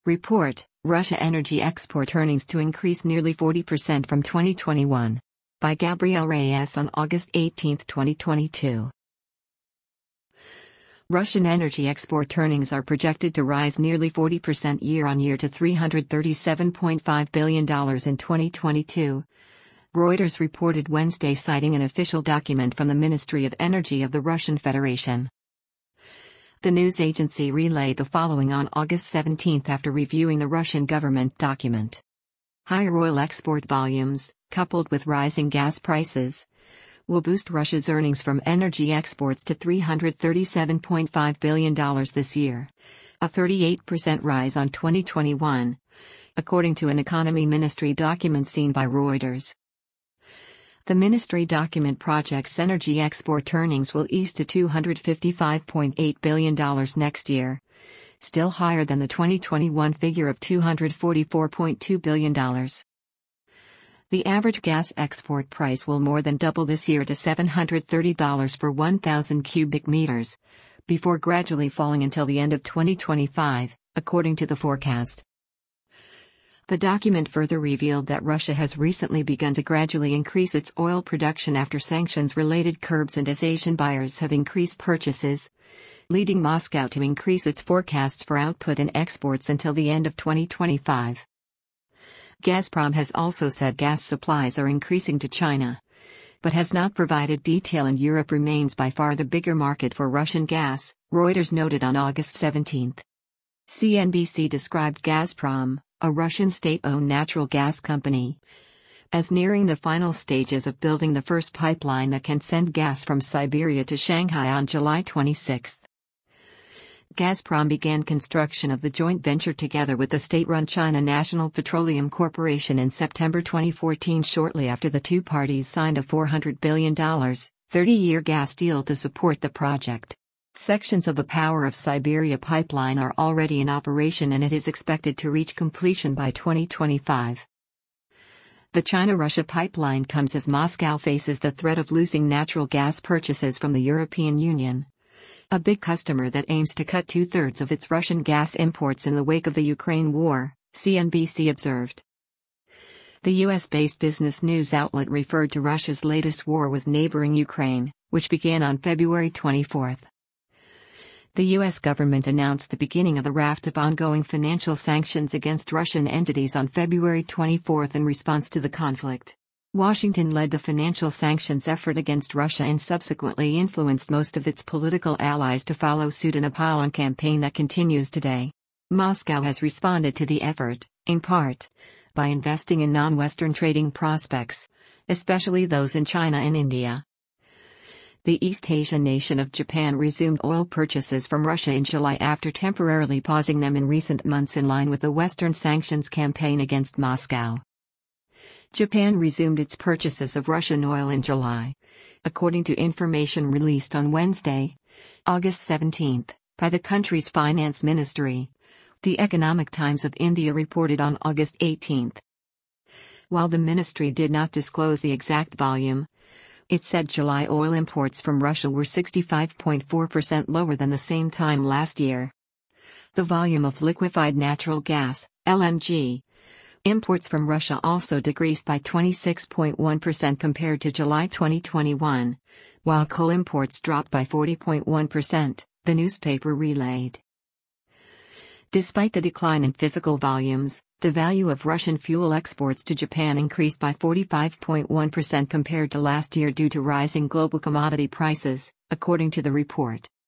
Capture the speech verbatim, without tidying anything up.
Report, Russia energy export earnings to increase nearly forty percent from twenty twenty-one. By Gabriel Reyes on August eighteenth, twenty twenty-two. Russian energy export earnings are projected to rise nearly forty percent year-on-year to three hundred thirty-seven point five billion dollars in twenty twenty-two. Reuters reported Wednesday, citing an official document from the Ministry of Energy of the Russian Federation. The news agency relayed the following on August seventeenth after reviewing the Russian government document. Higher oil export volumes, coupled with rising gas prices, will boost Russia's earnings from energy exports to three hundred thirty-seven point five billion dollars this year, a thirty-eight percent rise on twenty twenty-one, according to an economy ministry document seen by Reuters. The ministry document projects energy export earnings will ease to two hundred fifty-five point eight billion dollars next year, still higher than the twenty twenty-one figure of two hundred forty-four point two billion dollars. The average gas export price will more than double this year to seven hundred thirty dollars per one thousand cubic meters, before gradually falling until the end of twenty twenty-five, according to the forecast. The document further revealed that Russia has recently begun to gradually increase its oil production after sanctions-related curbs and as Asian buyers have increased purchases, leading Moscow to increase its forecasts for output and exports until the end of twenty twenty-five. Gazprom has also said gas supplies are increasing to China, but has not provided detail, and Europe remains by far the bigger market for Russian gas, Reuters noted on August seventeenth. C N B C described Gazprom, a Russian state-owned natural gas company, as nearing the final stages of building the first pipeline that can send gas from Siberia to Shanghai on July twenty-sixth. Gazprom began construction of the joint venture together with the state-run China National Petroleum Corporation in September twenty fourteen, shortly after the two parties signed a four hundred billion dollars, thirty-year gas deal to support the project. Sections of the Power of Siberia pipeline are already in operation, and it is expected to reach completion by twenty twenty-five. The China-Russia pipeline comes as Moscow faces the threat of losing natural gas purchases from the European Union, a big customer that aims to cut two-thirds of its Russian gas imports in the wake of the Ukraine war, C N B C observed. The U S-based business news outlet referred to Russia's latest war with neighboring Ukraine, which began on February twenty-fourth. The U S government announced the beginning of a raft of ongoing financial sanctions against Russian entities on February twenty-fourth in response to the conflict. Washington led the financial sanctions effort against Russia and subsequently influenced most of its political allies to follow suit in a pile-on campaign that continues today. Moscow has responded to the effort, in part, by investing in non-Western trading prospects, especially those in China and India. The East Asian nation of Japan resumed oil purchases from Russia in July after temporarily pausing them in recent months in line with the Western sanctions campaign against Moscow. Japan resumed its purchases of Russian oil in July, according to information released on Wednesday, August seventeenth, by the country's finance ministry, the Economic Times of India reported on August eighteenth. While the ministry did not disclose the exact volume, it said July oil imports from Russia were sixty-five point four percent lower than the same time last year. The volume of liquefied natural gas, L N G, imports from Russia also decreased by twenty-six point one percent compared to July twenty twenty-one, while coal imports dropped by forty point one percent, the newspaper relayed. Despite the decline in physical volumes, the value of Russian fuel exports to Japan increased by forty-five point one percent compared to last year due to rising global commodity prices, according to the report.